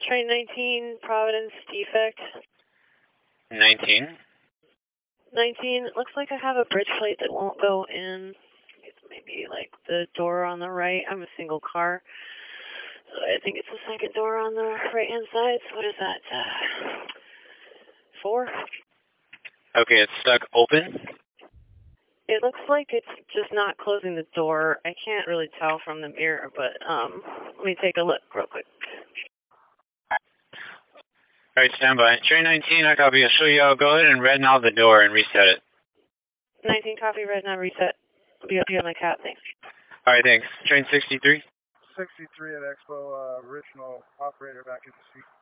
Train 19, Providence, defect. 19. 19, it looks like I have a bridge plate that won't go in. It's maybe like the door on the right. I'm a single car. So I think it's the second door on the right-hand side. So what is that? 4? Okay, it's stuck open. It looks like it's just not closing the door. I can't really tell from the mirror, but let me take a look real quick. All right, stand by. Train 19, I copy. I'll show you how. Go ahead and red knob the door and reset it. 19, copy, red, now reset. I'll be up here on my cap, thanks. All right, thanks. Train 63? 63 at Expo, original operator back in the seat.